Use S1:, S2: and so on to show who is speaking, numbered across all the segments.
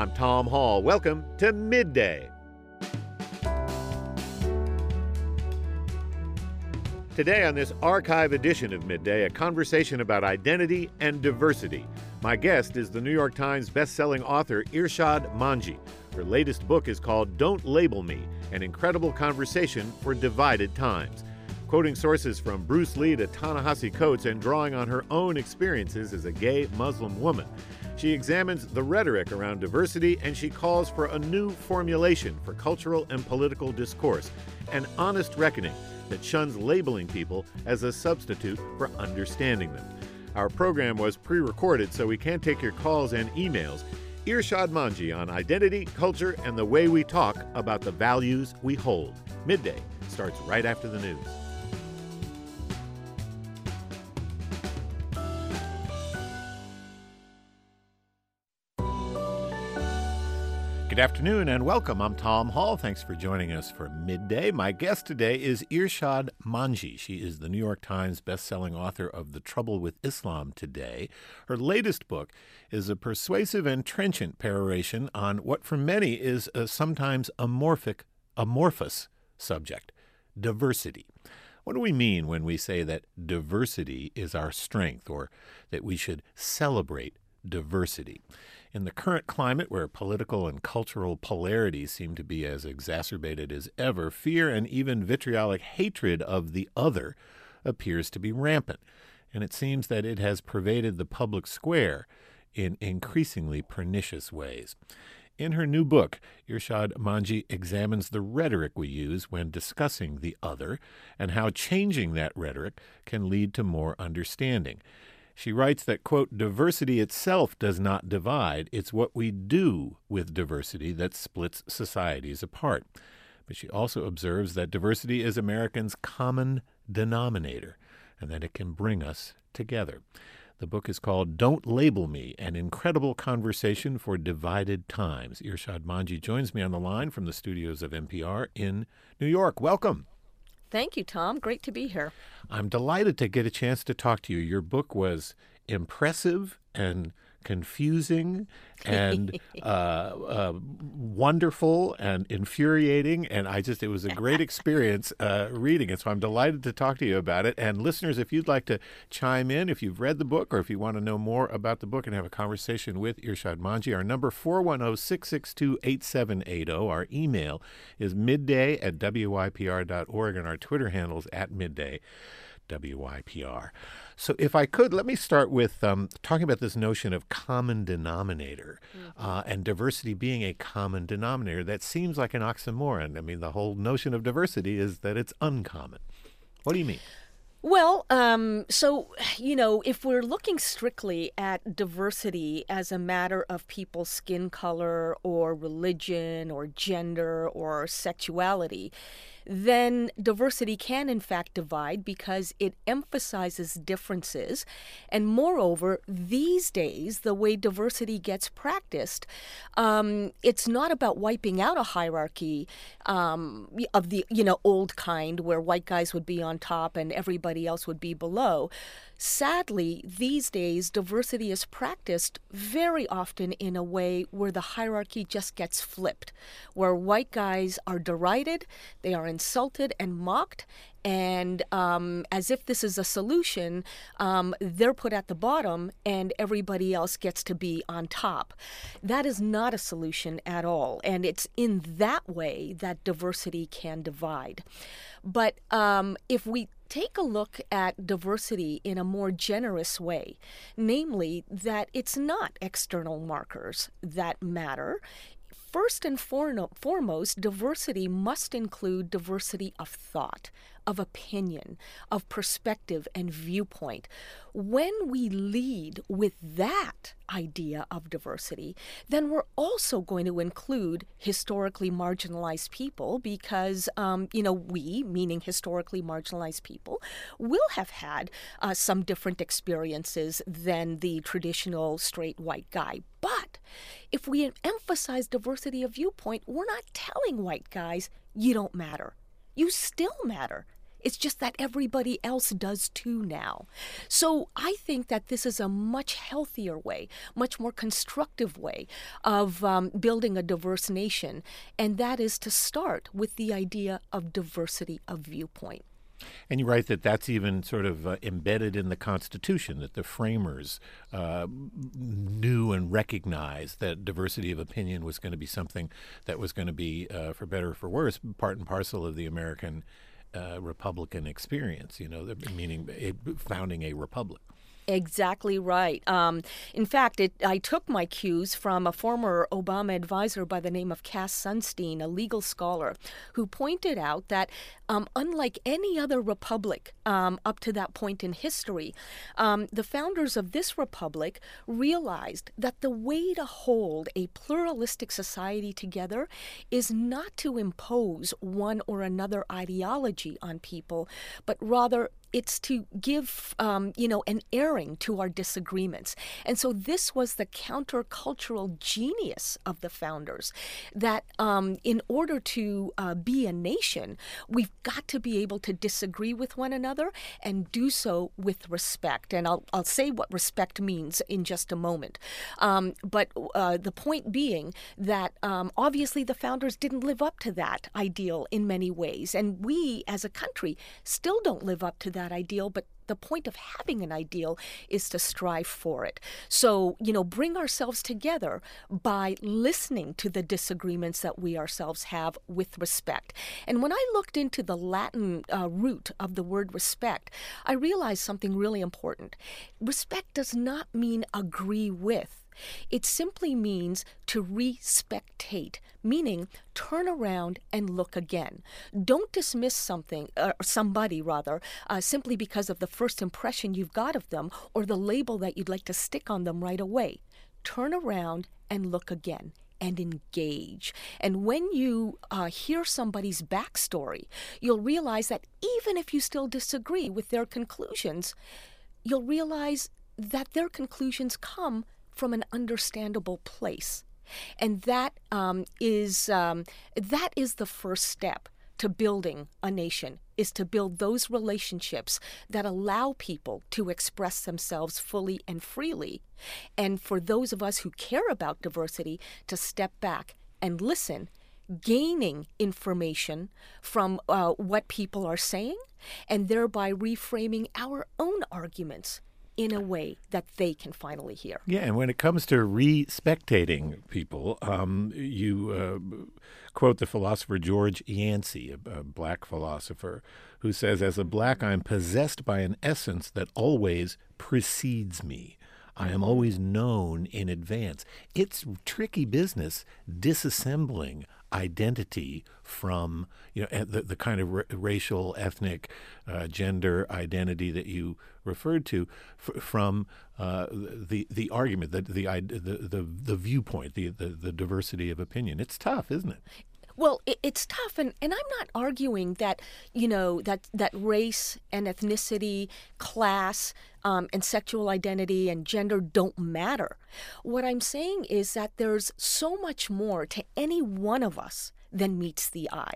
S1: I'm Tom Hall. Welcome to Midday. Today on this archive edition of Midday, a conversation about identity and diversity. My guest is the New York Times bestselling author Irshad Manji. Her latest book is called Don't Label Me, an incredible conversation for divided times. Quoting sources from Bruce Lee to Ta-Nehisi Coates and drawing on her own experiences as a gay Muslim woman, she examines the rhetoric around diversity and she calls for a new formulation for cultural and political discourse, an honest reckoning that shuns labeling people as a substitute for understanding them. Our program was pre-recorded, so we can't take your calls and emails. Irshad Manji on identity, culture, and the way we talk about the values we hold. Midday starts right after the news. Good afternoon and welcome. I'm Tom Hall. Thanks for joining us for Midday. My guest today is Irshad Manji. She is the New York Times bestselling author of The Trouble with Islam Today. Her latest book is a persuasive and trenchant peroration on what for many is a sometimes amorphous subject, diversity. What do we mean when we say that diversity is our strength, or that we should celebrate diversity? In the current climate where political and cultural polarities seem to be as exacerbated as ever, fear and even vitriolic hatred of the other appears to be rampant, and it seems that it has pervaded the public square in increasingly pernicious ways. In her new book, Irshad Manji examines the rhetoric we use when discussing the other and how changing that rhetoric can lead to more understanding. She writes that, quote, diversity itself does not divide. It's what we do with diversity that splits societies apart. But she also observes that diversity is Americans' common denominator and that it can bring us together. The book is called Don't Label Me, an incredible conversation for divided times. Irshad Manji joins me on the line from the studios of NPR in New York. Welcome.
S2: Thank you, Tom. Great to be here.
S1: I'm delighted to get a chance to talk to you. Your book was impressive and confusing and wonderful and infuriating, and it was a great experience reading it, so I'm delighted to talk to you about it. And listeners, if you'd like to chime in, if you've read the book or if you want to know more about the book and have a conversation with Irshad Manji, our number 410-662-8780. Our email is midday@wypr.org, and our Twitter handles @midday_WYPR. So if I could, let me start with talking about this notion of common denominator and diversity being a common denominator. That seems like an oxymoron. I mean, the whole notion of diversity is that it's uncommon. What do you mean?
S2: Well, if we're looking strictly at diversity as a matter of people's skin color or religion or gender or sexuality, then diversity can in fact divide because it emphasizes differences. And moreover, these days, the way diversity gets practiced, it's not about wiping out a hierarchy of the old kind where white guys would be on top and everybody else would be below. Sadly, these days, diversity is practiced very often in a way where the hierarchy just gets flipped, where white guys are derided, they are insulted and mocked, and as if this is a solution, they're put at the bottom and everybody else gets to be on top. That is not a solution at all, and it's in that way that diversity can divide. But if we take a look at diversity in a more generous way, namely that it's not external markers that matter. First and foremost, diversity must include diversity of thought, of opinion, of perspective and viewpoint. When we lead with that idea of diversity, then we're also going to include historically marginalized people because, we, meaning historically marginalized people, will have had some different experiences than the traditional straight white guy. But if we emphasize diversity of viewpoint, we're not telling white guys, you don't matter. You still matter. It's just that everybody else does too now. So I think that this is a much healthier way, much more constructive way of building a diverse nation, and that is to start with the idea of diversity of viewpoint.
S1: And you write that that's even sort of embedded in the Constitution, that the framers knew and recognized that diversity of opinion was going to be something that was going to be, for better or for worse, part and parcel of the American Republican experience, meaning founding a republic.
S2: Exactly right. In fact, I took my cues from a former Obama advisor by the name of Cass Sunstein, a legal scholar, who pointed out that unlike any other republic up to that point in history, the founders of this republic realized that the way to hold a pluralistic society together is not to impose one or another ideology on people, but rather it's to give, an airing to our disagreements. And so this was the countercultural genius of the founders, that in order to be a nation, we've got to be able to disagree with one another and do so with respect. And I'll say what respect means in just a moment. But the point being that obviously the founders didn't live up to that ideal in many ways. And we as a country still don't live up to that ideal, but the point of having an ideal is to strive for it. So, bring ourselves together by listening to the disagreements that we ourselves have with respect. And when I looked into the Latin root of the word respect, I realized something really important. Respect does not mean agree with. It simply means to respectate, meaning turn around and look again. Don't dismiss somebody, simply because of the first impression you've got of them or the label that you'd like to stick on them right away. Turn around and look again and engage. And when you hear somebody's backstory, you'll realize that even if you still disagree with their conclusions, you'll realize that their conclusions come from an understandable place. And that is the first step to building a nation, is to build those relationships that allow people to express themselves fully and freely. And for those of us who care about diversity, to step back and listen, gaining information from what people are saying, and thereby reframing our own arguments in a way that they can finally hear.
S1: Yeah, and when it comes to respectating people, you quote the philosopher George Yancey, a black philosopher, who says, "As a black, I am possessed by an essence that always precedes me. I am always known in advance." It's tricky business disassembling identity from the kind of racial, ethnic, gender identity that you referred to from the argument, the viewpoint, the diversity of opinion. It's tough, isn't it?
S2: Well, it's tough, and I'm not arguing that, that race and ethnicity, class, and sexual identity and gender don't matter. What I'm saying is that there's so much more to any one of us than meets the eye.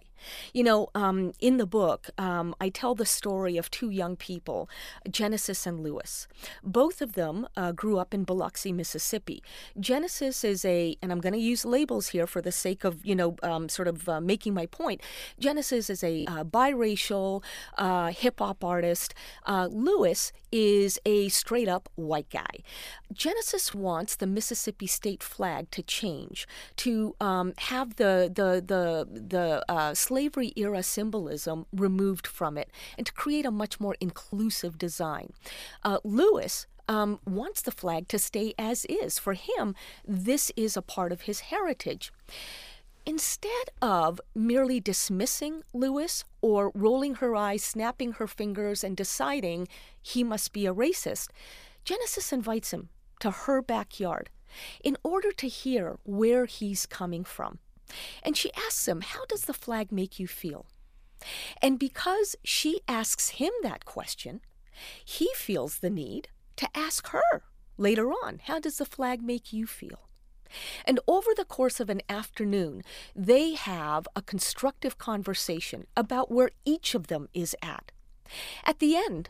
S2: In the book, I tell the story of two young people, Genesis and Lewis. Both of them grew up in Biloxi, Mississippi. Genesis is and I'm going to use labels here for the sake of, making my point. Genesis is a biracial hip-hop artist. Lewis is a straight-up white guy. Genesis wants the Mississippi state flag to change, to have the slavery era symbolism removed from it, and to create a much more inclusive design. Lewis wants the flag to stay as is. For him, this is a part of his heritage. Instead of merely dismissing Lewis or rolling her eyes, snapping her fingers, and deciding he must be a racist, Genesis invites him to her backyard in order to hear where he's coming from. And she asks him, "How does the flag make you feel?" And because she asks him that question, he feels the need to ask her later on, "How does the flag make you feel?" And over the course of an afternoon, they have a constructive conversation about where each of them is at. At the end,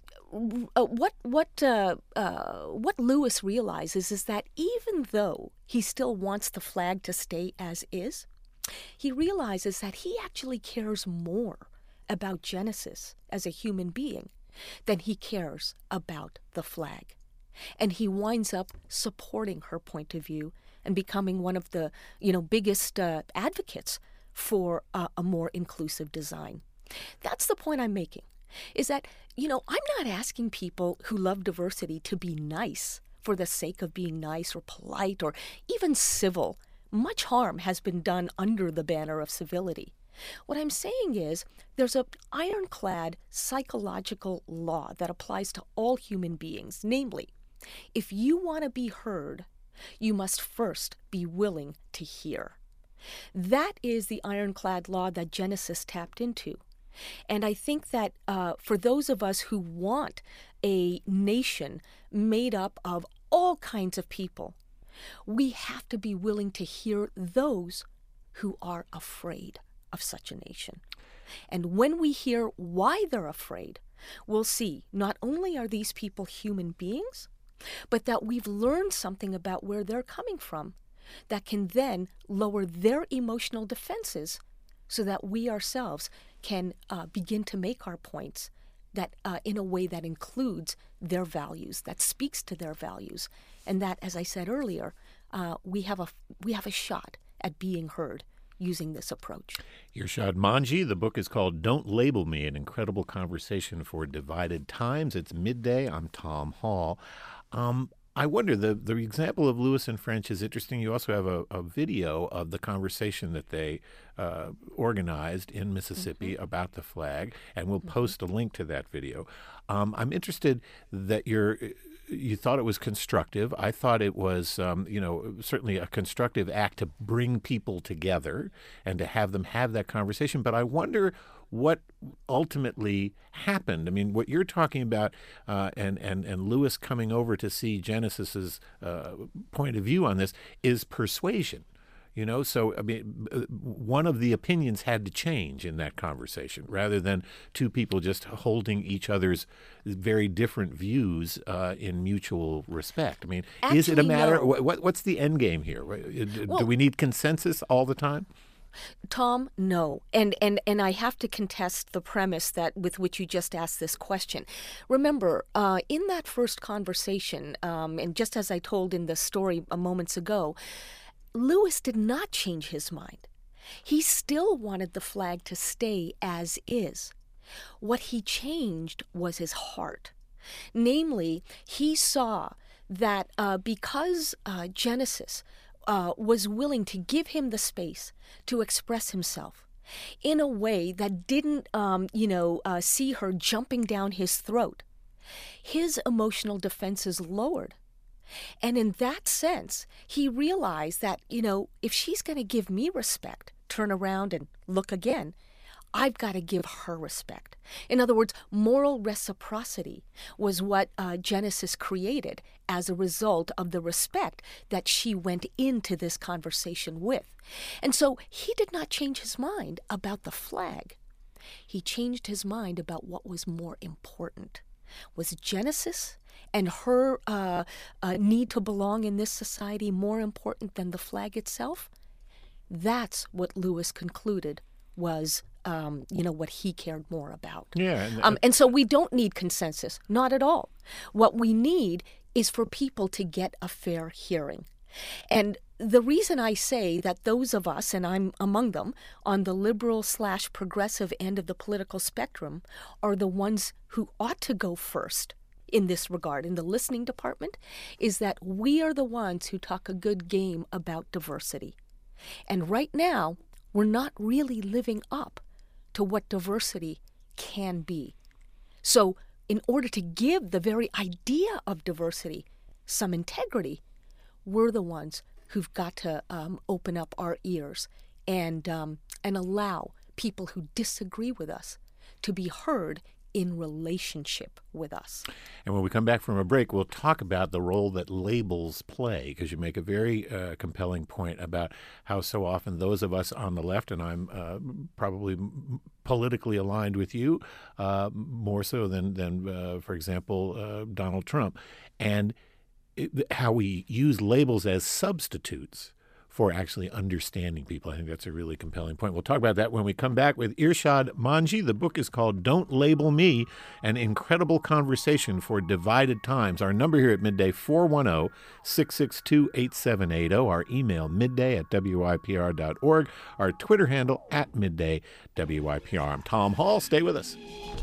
S2: what Lewis realizes is that even though he still wants the flag to stay as is, he realizes that he actually cares more about Genesis as a human being than he cares about the flag. And he winds up supporting her point of view and becoming one of the, biggest advocates for a more inclusive design. That's the point I'm making, is that, I'm not asking people who love diversity to be nice for the sake of being nice or polite or even civil. Much harm has been done under the banner of civility. What I'm saying is there's an ironclad psychological law that applies to all human beings. Namely, if you want to be heard, you must first be willing to hear. That is the ironclad law that Genesis tapped into. And I think that for those of us who want a nation made up of all kinds of people, we have to be willing to hear those who are afraid of such a nation. And when we hear why they're afraid, we'll see not only are these people human beings, but that we've learned something about where they're coming from that can then lower their emotional defenses so that we ourselves can begin to make our points that in a way that includes their values, that speaks to their values, and that, as I said earlier, we have a shot at being heard using this approach.
S1: Irshad Manji, the book is called Don't Label Me, An Incredible Conversation for Divided Times. It's midday. I'm Tom Hall. I wonder, the example of Lewis and French is interesting. You also have a video of the conversation that they organized in Mississippi about the flag, and we'll post a link to that video. I'm interested that you thought it was constructive. I thought it was, certainly a constructive act to bring people together and to have them have that conversation. But I wonder what ultimately happened. I mean, what you're talking about and Lewis coming over to see Genesis's point of view on this is persuasion. So, I mean, one of the opinions had to change in that conversation rather than two people just holding each other's very different views in mutual respect. I mean,
S2: actually,
S1: is it a matter?
S2: no.
S1: What's the end game here? Do we need consensus all the time?
S2: Tom, no. And I have to contest the premise with which you just asked this question. Remember, in that first conversation, and just as I told in the story moments ago, Lewis did not change his mind. He still wanted the flag to stay as is. What he changed was his heart. Namely, he saw that because Genesis was willing to give him the space to express himself in a way that didn't, see her jumping down his throat, his emotional defenses lowered. And in that sense, he realized that, if she's going to give me respect, turn around and look again, I've got to give her respect. In other words, moral reciprocity was what Genesis created as a result of the respect that she went into this conversation with. And so he did not change his mind about the flag. He changed his mind about what was more important. Was Genesis and her need to belong in this society more important than the flag itself? That's what Lewis concluded was what he cared more about.
S1: Yeah,
S2: and so we don't need consensus, not at all. What we need is for people to get a fair hearing. And the reason I say that those of us, and I'm among them, on the liberal/progressive end of the political spectrum are the ones who ought to go first in this regard, in the listening department, is that we are the ones who talk a good game about diversity. And right now, we're not really living up to what diversity can be. So in order to give the very idea of diversity some integrity, we're the ones who've got to open up our ears and allow people who disagree with us to be heard in relationship with us.
S1: And when we come back from a break, we'll talk about the role that labels play, because you make a very compelling point about how so often those of us on the left, and I'm probably politically aligned with you, more so than for example, Donald Trump, and how we use labels as substitutes for actually understanding people. I think that's a really compelling point. We'll talk about that when we come back with Irshad Manji. The book is called Don't Label Me, an incredible conversation for divided times. Our number here at Midday, 410-662-8780. Our email, midday@wypr.org. Our Twitter handle, @midday_WYPR. I'm Tom Hall. Stay with us.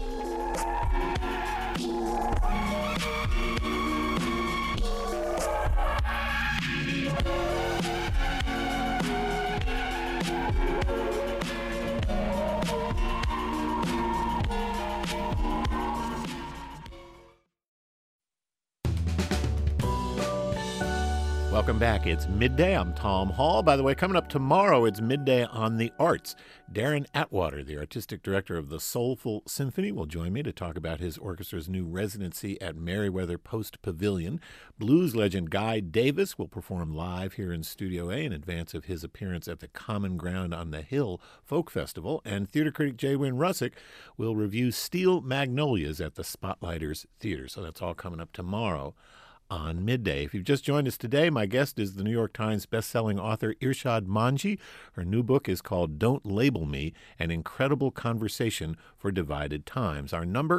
S1: Welcome back. It's Midday. I'm Tom Hall. By the way, coming up tomorrow, it's Midday on the Arts. Darren Atwater, the artistic director of the Soulful Symphony, will join me to talk about his orchestra's new residency at Merriweather Post Pavilion. Blues legend Guy Davis will perform live here in Studio A in advance of his appearance at the Common Ground on the Hill Folk Festival. And theater critic J. Wynn Russick will review Steel Magnolias at the Spotlighters Theater. So that's all coming up tomorrow on Midday. If you've just joined us today, my guest is the New York Times bestselling author Irshad Manji. Her new book is called Don't Label Me, an incredible conversation for divided times. Our number,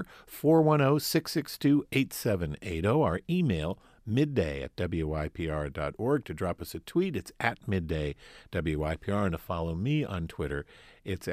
S1: 410-662-8780. Our email, midday@wypr.org. To drop us a tweet, it's @middayWYPR. And to follow me on Twitter, it's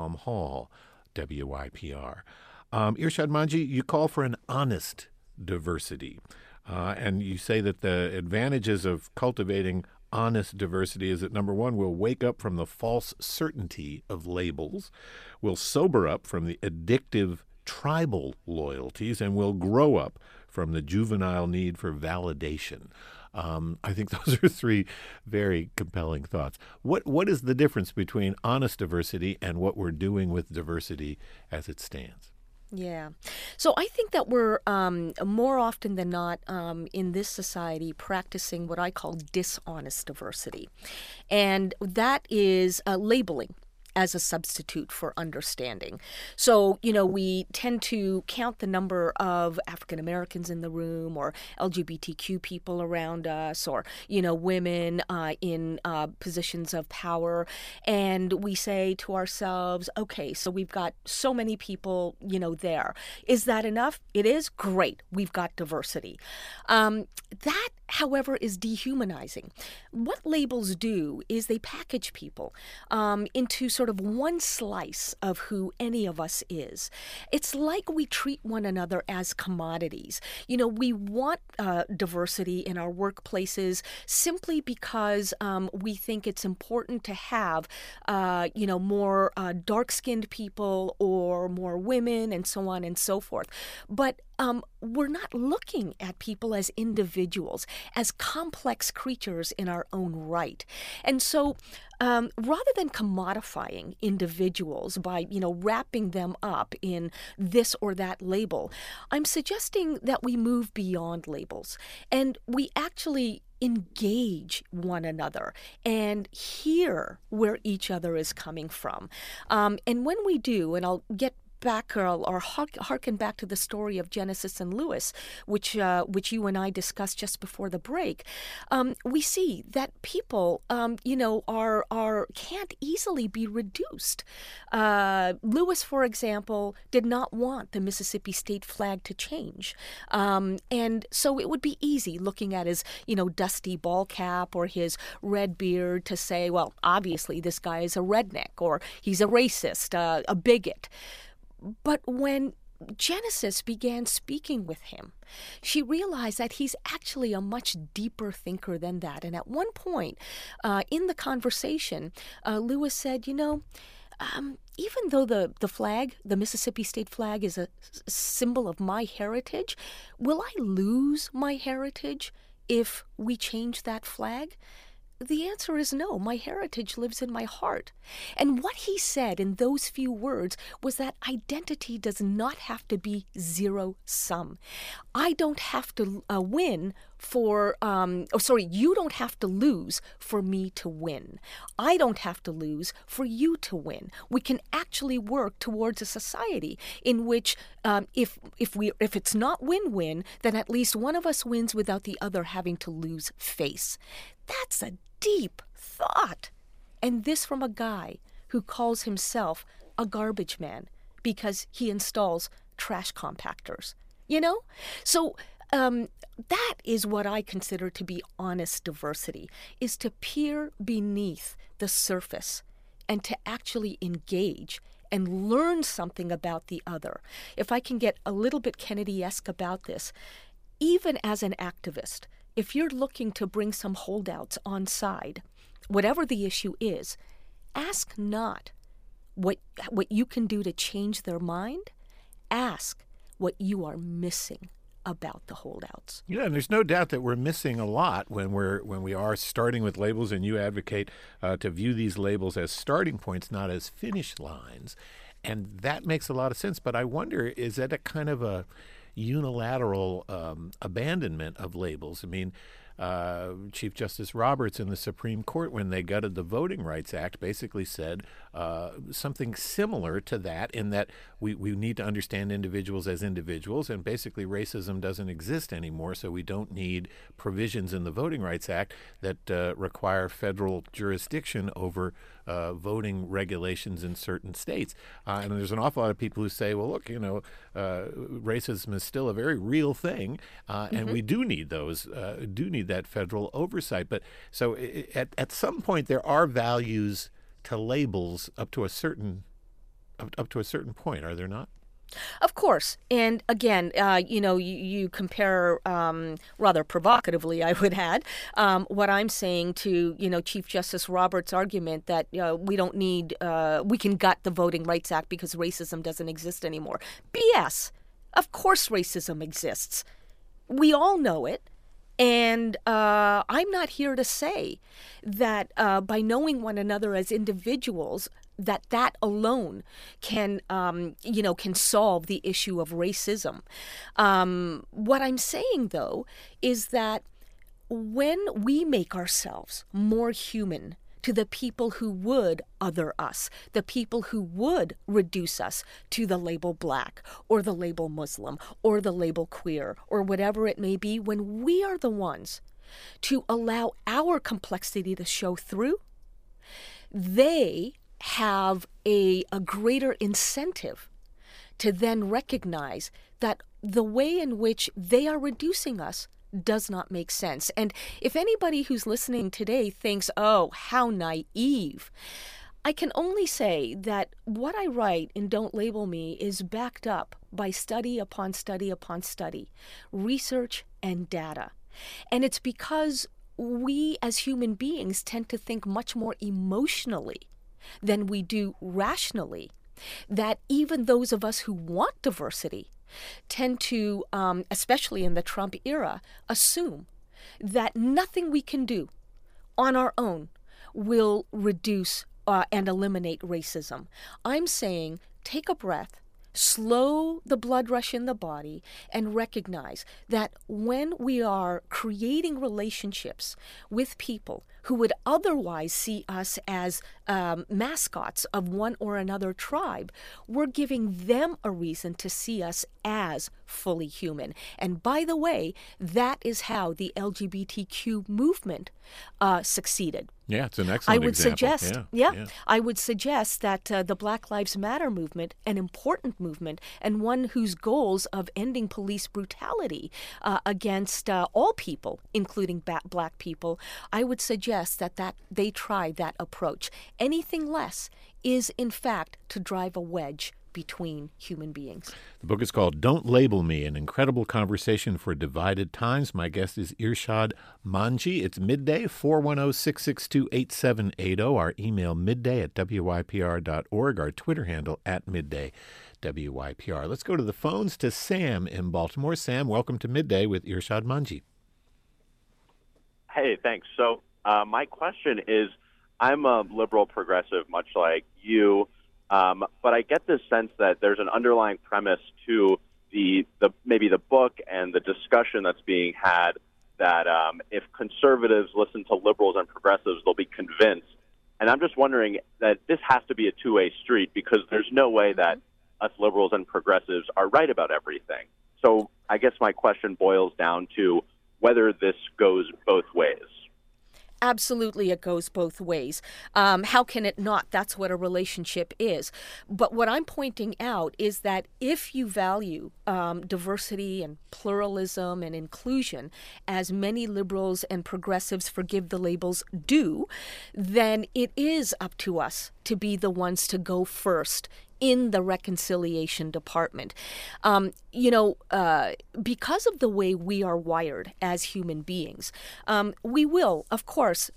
S1: @TomHallWYPR. Irshad Manji, you call for an honest diversity. And you say that the advantages of cultivating honest diversity is that, number one, we'll wake up from the false certainty of labels, we'll sober up from the addictive tribal loyalties, and we'll grow up from the juvenile need for validation. I think those are three very compelling thoughts. What is the difference between honest diversity and what we're doing with diversity as it stands?
S2: Yeah. So I think that we're more often than not in this society practicing what I call dishonest diversity. And that is labeling as a substitute for understanding. So, we tend to count the number of African Americans in the room or LGBTQ people around us or, women in positions of power. And we say to ourselves, okay, so we've got so many people, there. Is that enough? It is. Great. We've got diversity. That, however, is dehumanizing. What labels do is they package people into sort of one slice of who any of us is. It's like we treat one another as commodities. We want diversity in our workplaces simply because we think it's important to have, more dark-skinned people or more women and so on and so forth. But we're not looking at people as individuals, as complex creatures in our own right. And so rather than commodifying individuals by, wrapping them up in this or that label, I'm suggesting that we move beyond labels and we actually engage one another and hear where each other is coming from. And when we do, and I'll get back or harken back to the story of Genesis and Lewis, which you and I discussed just before the break, we see that people, can't easily be reduced. Lewis, for example, did not want the Mississippi state flag to change, and so it would be easy looking at his, dusty ball cap or his red beard to say, well, obviously this guy is a redneck or he's a racist, a bigot. But when Genesis began speaking with him, she realized that he's actually a much deeper thinker than that. And at one point in the conversation, Lewis said, even though the flag, the Mississippi state flag, is a symbol of my heritage, will I lose my heritage if we change that flag? the answer is no. My heritage lives in my heart. And what he said in those few words was that identity does not have to be zero sum. I don't have to win for, you don't have to lose for me to win. I don't have to lose for you to win. We can actually work towards a society in which if it's not win-win, then at least one of us wins without the other having to lose face. That's a deep thought. And this from a guy who calls himself a garbage man because he installs trash compactors. So that is what I consider to be honest diversity, is to peer beneath the surface and to actually engage and learn something about the other. If I can get a little bit Kennedy-esque about this, even as an activist, if you're looking to bring some holdouts on side, whatever the issue is, ask not what you can do to change their mind. Ask what you are missing about the holdouts.
S1: Yeah, and there's no doubt that we're missing a lot when we are starting with labels, and you advocate to view these labels as starting points, not as finish lines. And that makes a lot of sense. But I wonder, is that a kind of a unilateral abandonment of labels? I mean, Chief Justice Roberts in the Supreme Court, when they gutted the Voting Rights Act, basically said something similar to that, in that we need to understand individuals as individuals, and basically racism doesn't exist anymore, so we don't need provisions in the Voting Rights Act that require federal jurisdiction over voting regulations in certain states. And there's an awful lot of people who say, well, look, racism is still a very real thing, and we do need that federal oversight. But so at some point there are values to labels up to a certain point, are there not?
S2: Of course. And again, you compare rather provocatively, I would add, what I'm saying to, Chief Justice Roberts' argument that we don't need, we can gut the Voting Rights Act because racism doesn't exist anymore. BS. Of course racism exists. We all know it. And I'm not here to say that by knowing one another as individuals, that alone can solve the issue of racism. What I'm saying, though, is that when we make ourselves more human to the people who would other us, the people who would reduce us to the label black or the label Muslim or the label queer or whatever it may be, when we are the ones to allow our complexity to show through, they have a greater incentive to then recognize that the way in which they are reducing us does not make sense. And if anybody who's listening today thinks, oh, how naive, I can only say that what I write in Don't Label Me is backed up by study upon study upon study, research and data. And it's because we as human beings tend to think much more emotionally than we do rationally, that even those of us who want diversity tend to, especially in the Trump era, assume that nothing we can do on our own will reduce and eliminate racism. I'm saying take a breath, slow the blood rush in the body, and recognize that when we are creating relationships with people who would otherwise see us as mascots of one or another tribe, we're giving them a reason to see us as fully human. And by the way, that is how the LGBTQ movement succeeded.
S1: Yeah, it's an excellent example.
S2: I would suggest that the Black Lives Matter movement, an important movement, and one whose goals of ending police brutality against all people, including black people, I would suggest that they try that approach. Anything less is, in fact, to drive a wedge between human beings.
S1: The book is called Don't Label Me, an incredible conversation for divided times. My guest is Irshad Manji. It's Midday, 410-662-8780. Our email, midday@wypr.org. Our Twitter handle, @middayWYPR. Let's go to the phones to Sam in Baltimore. Sam, welcome to Midday with Irshad Manji.
S3: Hey, thanks. So My question is, I'm a liberal progressive, much like you, but I get this sense that there's an underlying premise to the maybe the book and the discussion that's being had that if conservatives listen to liberals and progressives, they'll be convinced. And I'm just wondering that this has to be a two-way street because there's no way that us liberals and progressives are right about everything. So I guess my question boils down to whether this goes both ways.
S2: Absolutely, it goes both ways. How can it not? That's what a relationship is. But what I'm pointing out is that if you value diversity and pluralism and inclusion, as many liberals and progressives, forgive the labels, do, then it is up to us to be the ones to go first in the reconciliation department. Because of the way we are wired as human beings, we will, of course,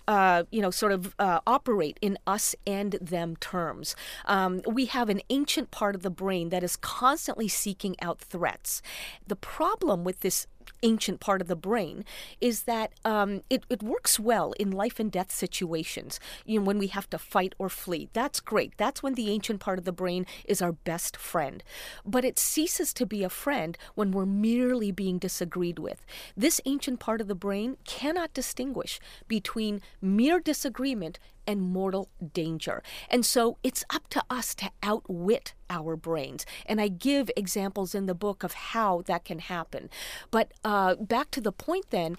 S2: operate in us and them terms. We have an ancient part of the brain that is constantly seeking out threats. The problem with this ancient part of the brain is that it works well in life and death situations. When we have to fight or flee, that's great. That's when the ancient part of the brain is our best friend. But it ceases to be a friend when we're merely being disagreed with. This ancient part of the brain cannot distinguish between mere disagreement and mortal danger. And so it's up to us to outwit our brains. And I give examples in the book of how that can happen. But back to the point then,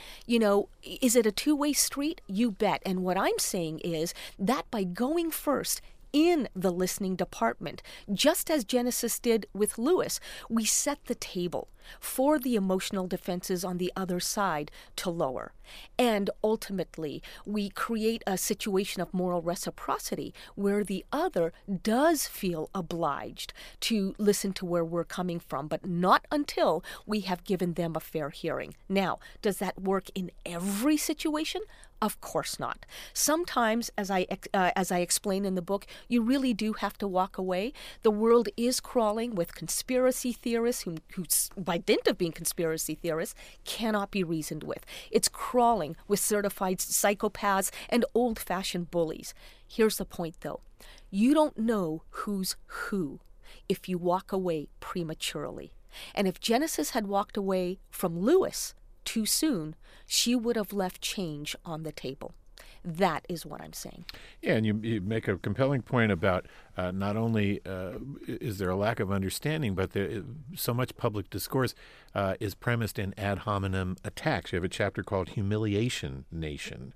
S2: is it a two-way street? You bet. And what I'm saying is that by going first in the listening department, just as Genesis did with Lewis, we set the table for the emotional defenses on the other side to lower. And ultimately, we create a situation of moral reciprocity where the other does feel obliged to listen to where we're coming from, but not until we have given them a fair hearing. Now, does that work in every situation? Of course not. Sometimes, as I explain in the book, you really do have to walk away. The world is crawling with conspiracy theorists who by dint of being conspiracy theorists, cannot be reasoned with. It's crawling with certified psychopaths and old-fashioned bullies. Here's the point, though. You don't know who's who if you walk away prematurely. And if Genesis had walked away from Lewis too soon, she would have left change on the table. That is what I'm saying.
S1: Yeah, and you make a compelling point about not only is there a lack of understanding, but so much public discourse is premised in ad hominem attacks. You have a chapter called Humiliation Nation,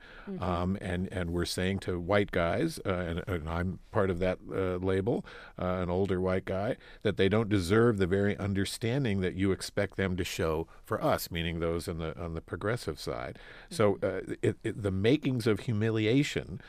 S1: and we're saying to white guys, and I'm part of that label, an older white guy, that they don't deserve the very understanding that you expect them to show for us, meaning those on the progressive side. So the makings of humiliation,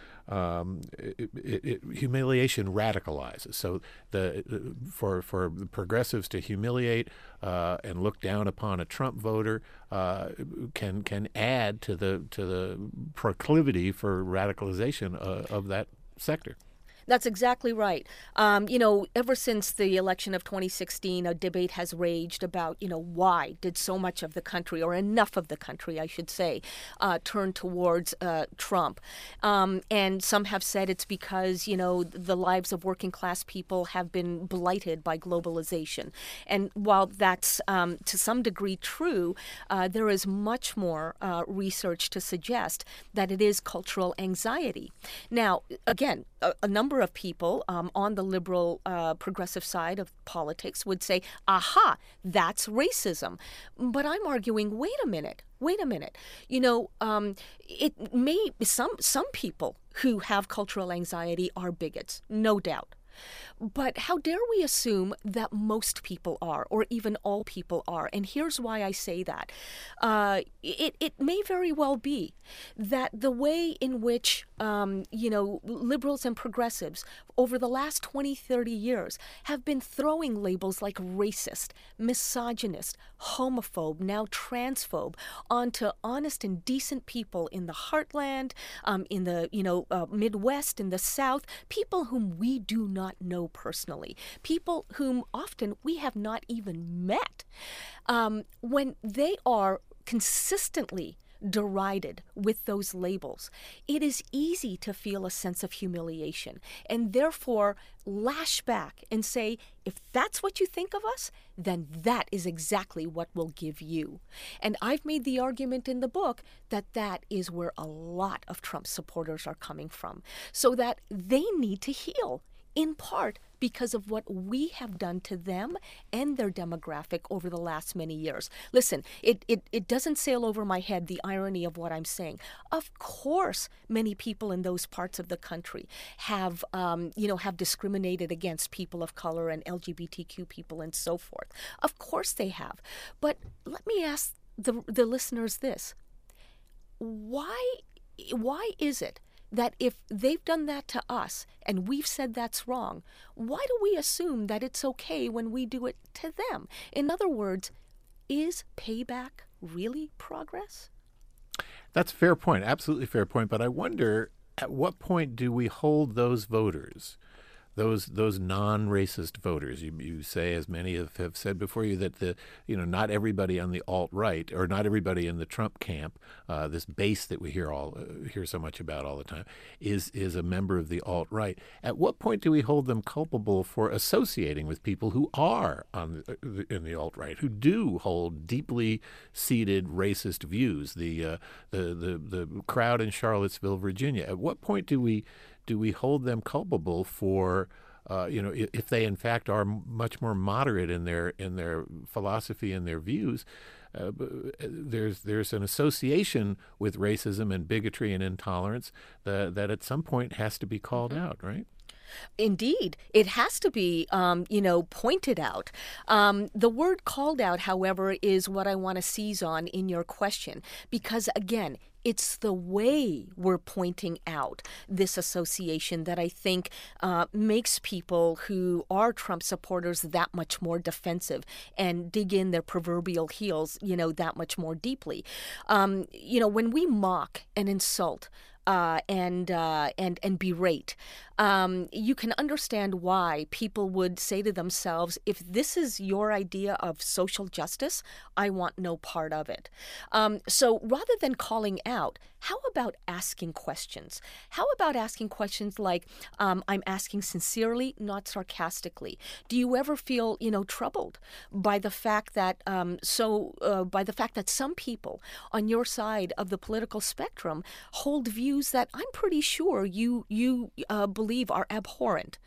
S1: humiliation radicalizes. So for progressives to humiliate and look down upon a Trump voter can add to the proclivity for radicalization of that sector.
S2: That's exactly right. Ever since the election of 2016, a debate has raged about, why did so much of the country, or enough of the country, I should say, turn towards Trump. And some have said it's because, the lives of working class people have been blighted by globalization. And while that's to some degree true, there is much more research to suggest that it is cultural anxiety. Now, again, a number of people on the liberal progressive side of politics would say, aha, that's racism. But I'm arguing, wait a minute. It may some people who have cultural anxiety are bigots, no doubt. But how dare we assume that most people are, or even all people are? And here's why I say that. It may very well be that the way in which, liberals and progressives over the last 20, 30 years have been throwing labels like racist, misogynist, homophobe, now transphobe onto honest and decent people in the heartland, in the, Midwest, in the South, people whom we do not know personally, people whom often we have not even met, when they are consistently derided with those labels, it is easy to feel a sense of humiliation and therefore lash back and say, if that's what you think of us, then that is exactly what we'll give you. And I've made the argument in the book that that is where a lot of Trump supporters are coming from, so that they need to heal, in part because of what we have done to them and their demographic over the last many years. Listen, it doesn't sail over my head, the irony of what I'm saying. Of course, many people in those parts of the country have discriminated against people of color and LGBTQ people and so forth. Of course they have. But let me ask the listeners this. Why is it that if they've done that to us and we've said that's wrong, why do we assume that it's okay when we do it to them? In other words, is payback really progress?
S1: That's a fair point, absolutely fair point. But I wonder, at what point do we hold those voters, those non-racist voters? You say, as many have said before you, that not everybody on the alt-right, or not everybody in the Trump camp, this base that we hear so much about all the time, is a member of the alt-right. At what point do we hold them culpable for associating with people who are in the alt-right, who do hold deeply seated racist views? The crowd in Charlottesville, Virginia. At what point do we hold them culpable for, if they in fact are much more moderate in their philosophy and their views? There's an association with racism and bigotry and intolerance that at some point has to be called out, right?
S2: Indeed, it has to be, pointed out. The word called out, however, is what I want to seize on in your question, because again, it's the way we're pointing out this association that I think makes people who are Trump supporters that much more defensive and dig in their proverbial heels, that much more deeply. When we mock and insult and berate, you can understand why people would say to themselves, if this is your idea of social justice, I want no part of it. So rather than calling out, how about asking questions? How about asking questions like, I'm asking sincerely, not sarcastically. Do you ever feel, troubled by the fact that some people on your side of the political spectrum hold views that I'm pretty sure you believe are abhorrent?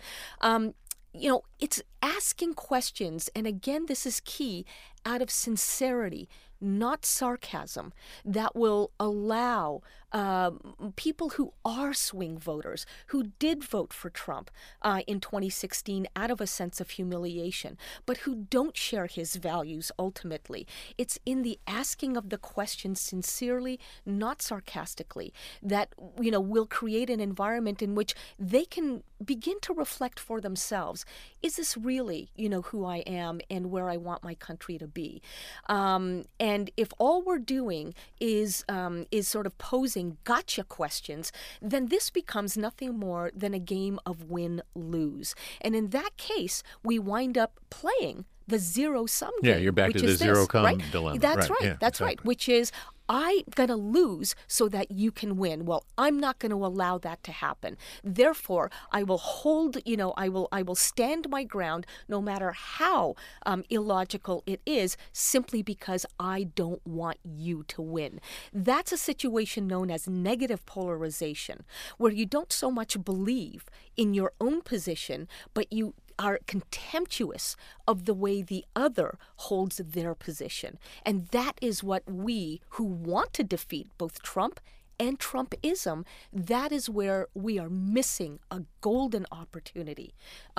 S2: It's asking questions, and again, this is key, out of sincerity, not sarcasm, that will allow people who are swing voters, who did vote for Trump in 2016 out of a sense of humiliation, but who don't share his values ultimately. It's in the asking of the question sincerely, not sarcastically, that will create an environment in which they can begin to reflect for themselves. Is this really, who I am and where I want my country to be? And if all we're doing is sort of posing gotcha questions, then this becomes nothing more than a game of win-lose. And in that case, we wind up playing the zero-sum game.
S1: Yeah, you're back to the zero-sum dilemma.
S2: That's right.
S1: Yeah,
S2: that's
S1: exactly.
S2: right. Which is, I'm going to lose so that you can win. Well, I'm not going to allow that to happen. Therefore, I will hold, I will stand my ground no matter how illogical it is, simply because I don't want you to win. That's a situation known as negative polarization, where you don't so much believe in your own position, but you are contemptuous of the way the other holds their position. And that is what we who want to defeat both Trump and Trumpism, that is where we are missing a golden opportunity,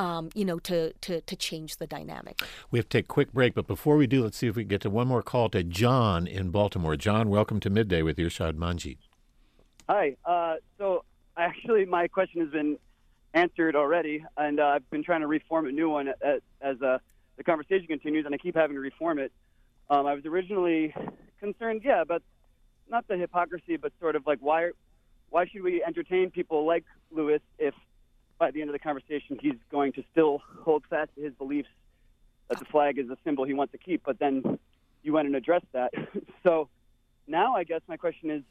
S2: to change the dynamic.
S1: We have to take a quick break, but before we do, let's see if we can get to one more call to John in Baltimore. John, welcome to Midday with Irshad Manji.
S4: Hi. So actually, my question has been answered already, and I've been trying to reform a new one as the conversation continues, and I keep having to reform it. I was originally concerned, about not the hypocrisy, but sort of like why should we entertain people like Lewis if by the end of the conversation he's going to still hold fast to his beliefs that the flag is a symbol he wants to keep, but then you went and addressed that. So now I guess my question is,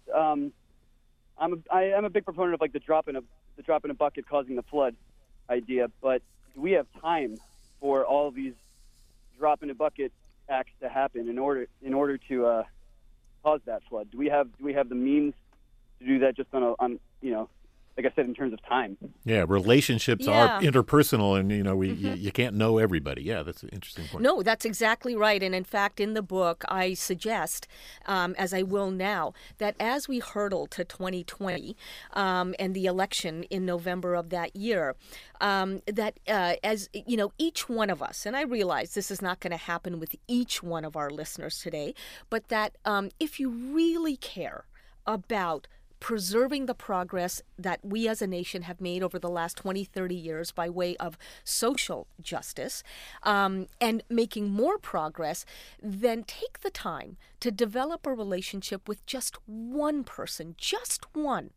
S4: I am a big proponent of like the drop in a bucket causing the flood idea, but do we have time for all of these drop in a bucket acts to happen in order to cause that flood? Do we have the means to do that just on like I said, in terms of time?
S1: Yeah, relationships are interpersonal, and you can't know everybody. Yeah, that's an interesting point.
S2: No, that's exactly right. And in fact, in the book, I suggest, as I will now, that as we hurtle to 2020 and the election in November of that year, that as each one of us, and I realize this is not going to happen with each one of our listeners today, but that if you really care about preserving the progress that we as a nation have made over the last 20, 30 years by way of social justice, and making more progress, then take the time to develop a relationship with just one person, just one,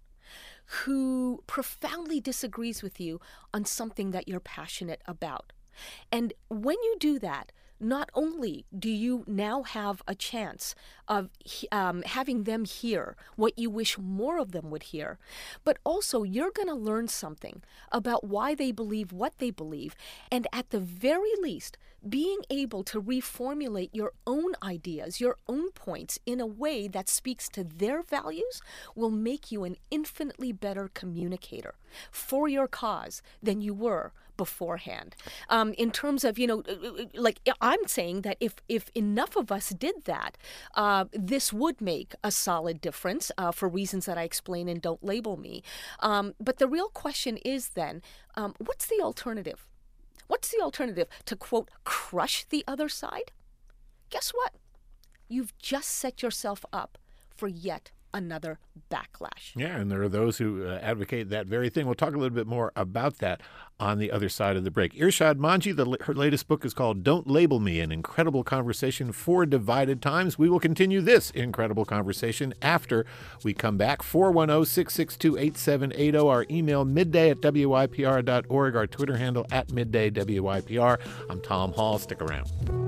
S2: who profoundly disagrees with you on something that you're passionate about. And when you do that, not only do you now have a chance of having them hear what you wish more of them would hear, but also you're going to learn something about why they believe what they believe, and at the very least, being able to reformulate your own ideas, your own points in a way that speaks to their values will make you an infinitely better communicator for your cause than you were beforehand. In terms of, like I'm saying that if enough of us did that, this would make a solid difference for reasons that I explain and Don't Label Me. But the real question is then, what's the alternative? What's the alternative? To, quote, crush the other side? Guess what? You've just set yourself up for yet another backlash.
S1: Yeah, and there are those who advocate that very thing. We'll talk a little bit more about that on the other side of the break. Irshad Manji, her latest book is called Don't Label Me, an incredible conversation for divided times. We will continue this incredible conversation after we come back. 410-662-8780, our email midday@wypr.org, our Twitter handle @middaywypr. I'm Tom Hall. Stick around.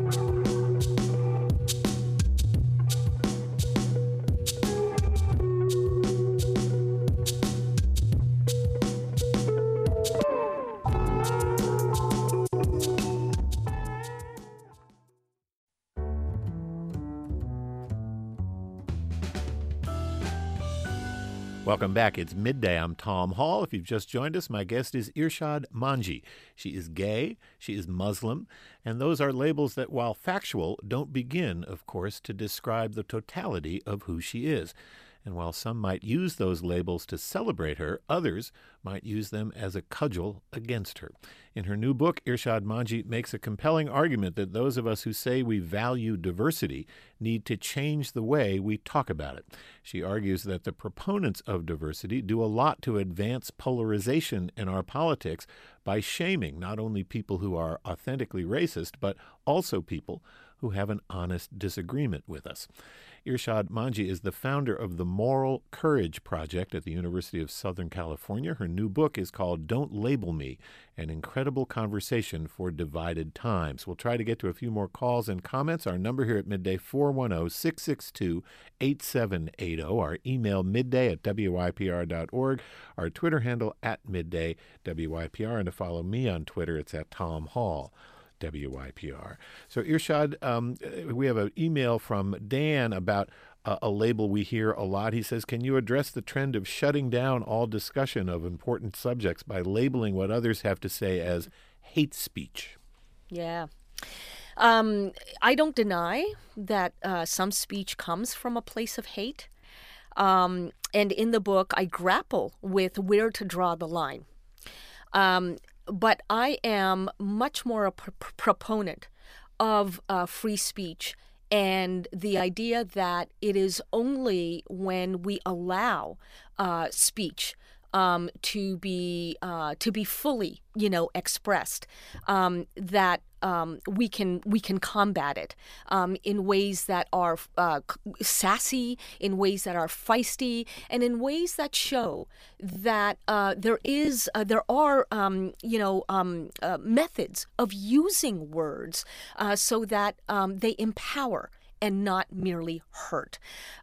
S1: Welcome back. It's midday. I'm Tom Hall. If you've just joined us, my guest is Irshad Manji. She is gay, she is Muslim, and those are labels that, while factual, don't begin, of course, to describe the totality of who she is. And while some might use those labels to celebrate her, others might use them as a cudgel against her. In her new book, Irshad Manji makes a compelling argument that those of us who say we value diversity need to change the way we talk about it. She argues that the proponents of diversity do a lot to advance polarization in our politics by shaming not only people who are authentically racist, but also people who have an honest disagreement with us. Irshad Manji is the founder of the Moral Courage Project at the University of Southern California. Her new book is called Don't Label Me, an incredible conversation for divided times. We'll try to get to a few more calls and comments. Our number here at Midday, 410-662-8780. Our email, midday@wypr.org. Our Twitter handle @middaywypr. And to follow me on Twitter, it's @TomHall. WYPR. So Irshad, we have an email from Dan about a label we hear a lot. He says, can you address the trend of shutting down all discussion of important subjects by labeling what others have to say as hate speech?
S2: Yeah. I don't deny that some speech comes from a place of hate. And in the book, I grapple with where to draw the line. But I am much more a proponent of free speech and the idea that it is only when we allow speech to be fully, expressed that we can combat it in ways that are sassy, in ways that are feisty, and in ways that show that there are methods of using words so that they empower and not merely hurt.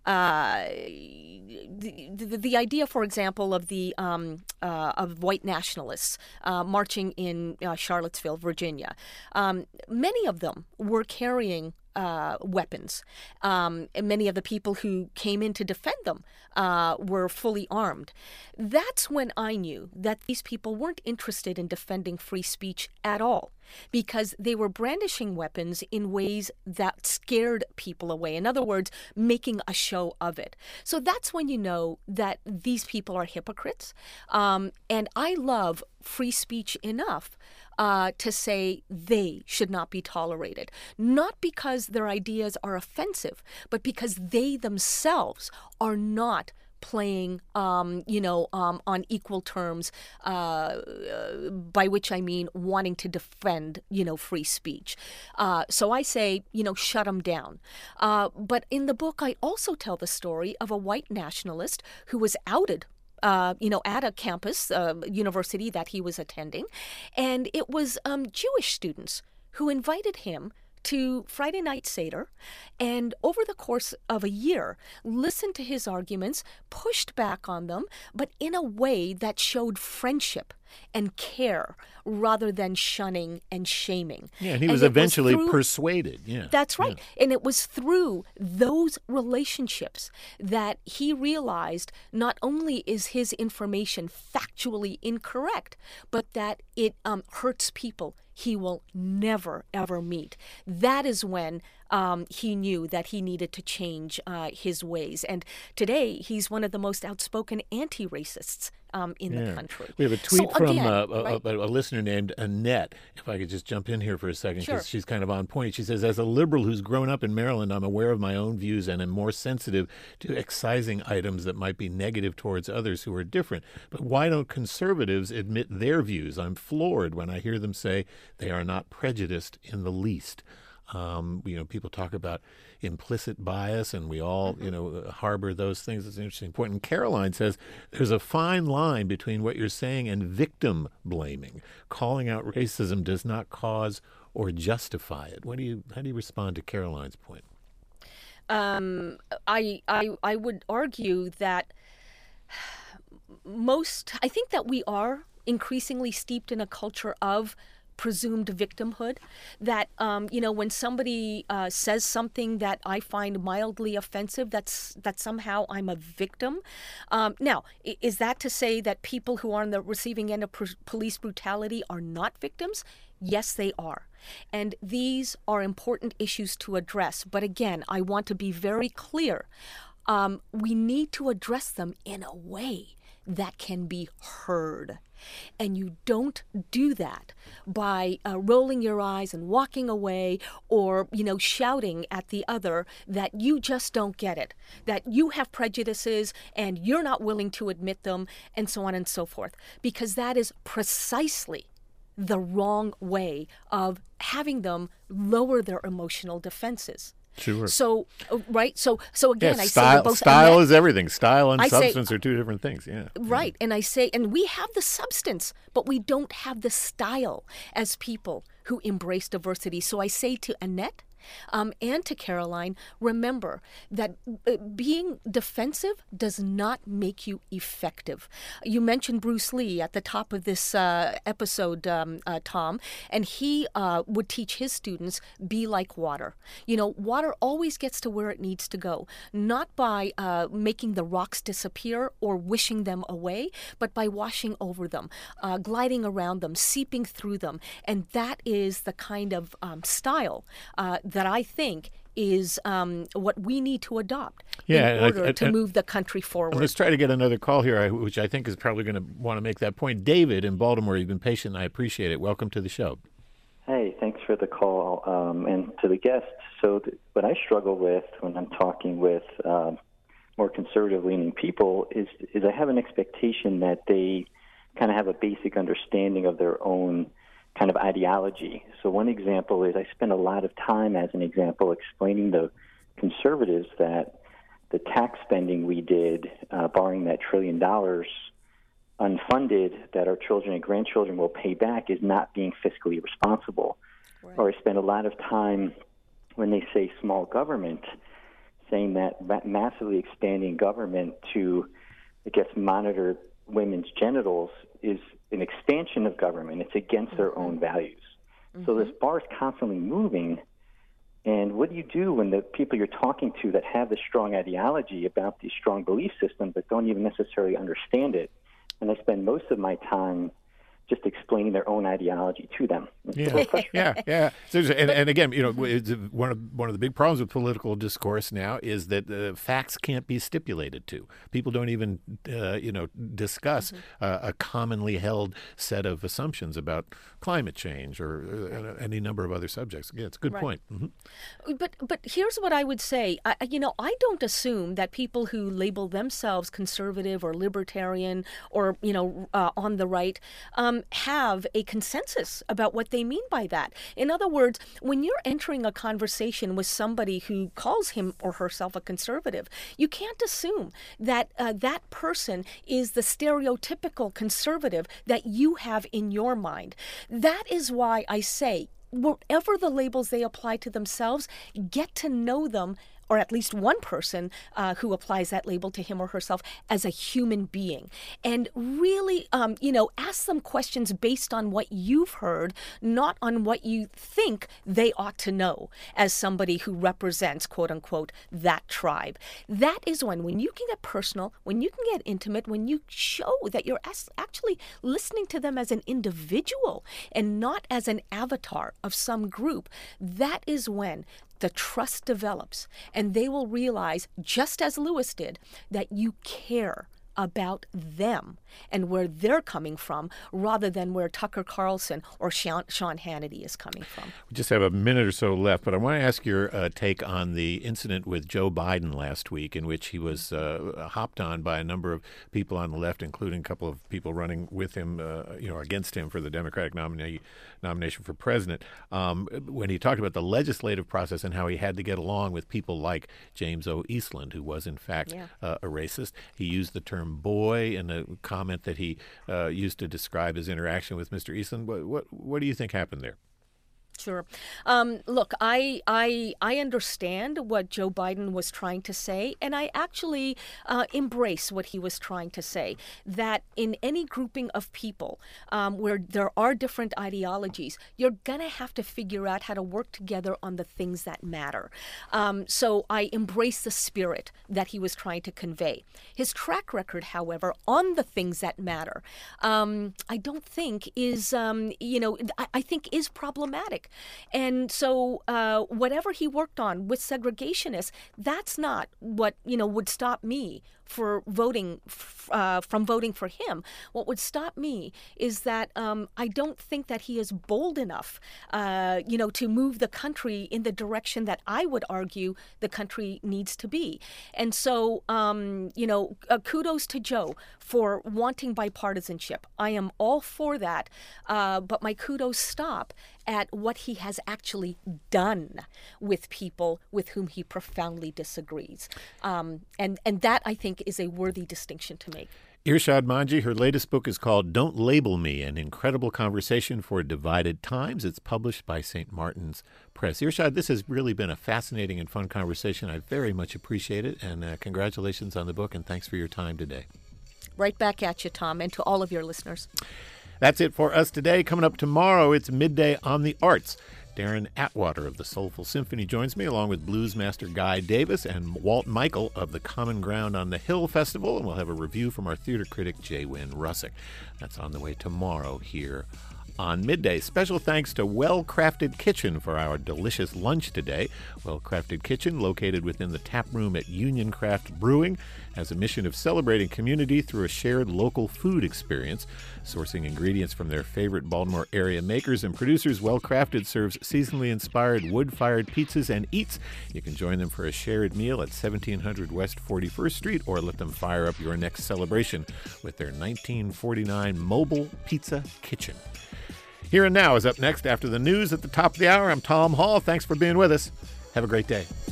S2: The idea, for example, of the of white nationalists marching in Charlottesville, Virginia, many of them were carrying weapons. And many of the people who came in to defend them were fully armed. That's when I knew that these people weren't interested in defending free speech at all, because they were brandishing weapons in ways that scared people away. In other words, making a show of it. So that's when you know that these people are hypocrites. And I love free speech enough to say they should not be tolerated, not because their ideas are offensive, but because they themselves are not playing, on equal terms, by which I mean wanting to defend, free speech. So I say, shut them down. But in the book, I also tell the story of a white nationalist who was outed at a campus, university that he was attending. And it was Jewish students who invited him to Friday Night Seder, and over the course of a year, listened to his arguments, pushed back on them, but in a way that showed friendship and care rather than shunning and shaming.
S1: Yeah, and he was eventually persuaded. Yeah,
S2: that's right. Yeah. And it was through those relationships that he realized not only is his information factually incorrect, but that it hurts people he will never, ever meet. That is when he knew that he needed to change his ways. And today, he's one of the most outspoken anti-racists in the country.
S1: We have a tweet from a listener named Annette. If I could just jump in here for a second, because she's kind of on point. She says, as a liberal who's grown up in Maryland, I'm aware of my own views and am more sensitive to excising items that might be negative towards others who are different. But why don't conservatives admit their views? I'm floored when I hear them say they are not prejudiced in the least. People talk about implicit bias, and we all, harbor those things. It's an interesting point. And Caroline says there's a fine line between what you're saying and victim blaming. Calling out racism does not cause or justify it. How do you respond to Caroline's point?
S2: I would argue that I think that we are increasingly steeped in a culture of presumed victimhood, that when somebody says something that I find mildly offensive, that somehow I'm a victim. Now, is that to say that people who are on the receiving end of police brutality are not victims? Yes, they are. And these are important issues to address. But again, I want to be very clear. We need to address them in a way that can be heard. And you don't do that by rolling your eyes and walking away, or, shouting at the other that you just don't get it, that you have prejudices and you're not willing to admit them, and so on and so forth. Because that is precisely the wrong way of having them lower their emotional defenses.
S1: Sure.
S2: So, right. So again, I
S1: say
S2: both
S1: style is everything. Style and substance are two different things. Yeah.
S2: Right. And I say, and we have the substance, but we don't have the style as people who embrace diversity. So I say to Annette and to Caroline, remember that being defensive does not make you effective. You mentioned Bruce Lee at the top of this episode, Tom, and he would teach his students, be like water. Water always gets to where it needs to go, not by making the rocks disappear or wishing them away, but by washing over them, gliding around them, seeping through them. And that is the kind of style that I think is what we need to adopt in order to move the country forward.
S1: Let's try to get another call here, which I think is probably going to want to make that point. David in Baltimore, you've been patient, and I appreciate it. Welcome to the show.
S5: Hey, thanks for the call, and to the guests. So what I struggle with when I'm talking with more conservative-leaning people is I have an expectation that they kind of have a basic understanding of their own kind of ideology. So one example is I spend a lot of time, as an example, explaining to conservatives that the tax spending we did, borrowing that $1 trillion unfunded that our children and grandchildren will pay back, is not being fiscally responsible. Right. Or I spend a lot of time when they say small government, saying that massively expanding government to, I guess, monitor women's genitals is an expansion of government. It's against their own values. So this bar is constantly moving. And what do you do when the people you're talking to that have this strong ideology about these strong belief systems but don't even necessarily understand it? And I spend most of my time just explaining their own ideology to them.
S1: Yeah. And again, it's one of the big problems with political discourse now is that facts can't be stipulated to. People don't even, discuss a commonly held set of assumptions about climate change or any number of other subjects. Yeah, it's a good point. Mm-hmm.
S2: But here's what I would say. I don't assume that people who label themselves conservative or libertarian or on the right have a consensus about what they mean by that. In other words, when you're entering a conversation with somebody who calls him or herself a conservative, you can't assume that that person is the stereotypical conservative that you have in your mind. That is why I say, whatever the labels they apply to themselves, get to know them, or at least one person who applies that label to him or herself, as a human being. And really, ask them questions based on what you've heard, not on what you think they ought to know as somebody who represents, quote unquote, that tribe. That is when you can get personal, when you can get intimate, when you show that you're actually listening to them as an individual and not as an avatar of some group. That is when the trust develops, and they will realize, just as Lewis did, that you care about them and where they're coming from, rather than where Tucker Carlson or Sean Hannity is coming from.
S1: We just have a minute or so left, but I want to ask your take on the incident with Joe Biden last week, in which he was hopped on by a number of people on the left, including a couple of people running with him, against him for the Democratic nomination for president, when he talked about the legislative process and how he had to get along with people like James O. Eastland, who was in fact a racist. He used the term boy in a comment that he used to describe his interaction with Mr. Eastland. What do you think happened there?
S2: Sure. Look, I understand what Joe Biden was trying to say, and I actually embrace what he was trying to say, that in any grouping of people where there are different ideologies, you're going to have to figure out how to work together on the things that matter. So I embrace the spirit that he was trying to convey. His track record, however, on the things that matter, I don't think is, I think is problematic. And so whatever he worked on with segregationists, that's not what, would stop me for voting from voting for him. What would stop me is that I don't think that he is bold enough, to move the country in the direction that I would argue the country needs to be. And so, kudos to Joe for wanting bipartisanship. I am all for that, but my kudos stop at what he has actually done with people with whom he profoundly disagrees. And that, I think, is a worthy distinction to make.
S1: Irshad Manji, her latest book is called Don't Label Me, an incredible conversation for divided times. It's published by St. Martin's Press. Irshad, this has really been a fascinating and fun conversation. I very much appreciate it, and congratulations on the book, and thanks for your time today.
S2: Right back at you, Tom, and to all of your listeners.
S1: That's it for us today. Coming up tomorrow, it's Midday on the Arts. Darren Atwater of the Soulful Symphony joins me, along with blues master Guy Davis and Walt Michael of the Common Ground on the Hill Festival, and we'll have a review from our theater critic, Jay Wynn Russick. That's on the way tomorrow here on Midday. Special thanks to Well Crafted Kitchen for our delicious lunch today. Well Crafted Kitchen, located within the tap room at Union Craft Brewing, has a mission of celebrating community through a shared local food experience. Sourcing ingredients from their favorite Baltimore area makers and producers, Well Crafted serves seasonally inspired wood-fired pizzas and eats. You can join them for a shared meal at 1700 West 41st Street, or let them fire up your next celebration with their 1949 mobile pizza kitchen. Here and Now is up next after the news at the top of the hour. I'm Tom Hall. Thanks for being with us. Have a great day.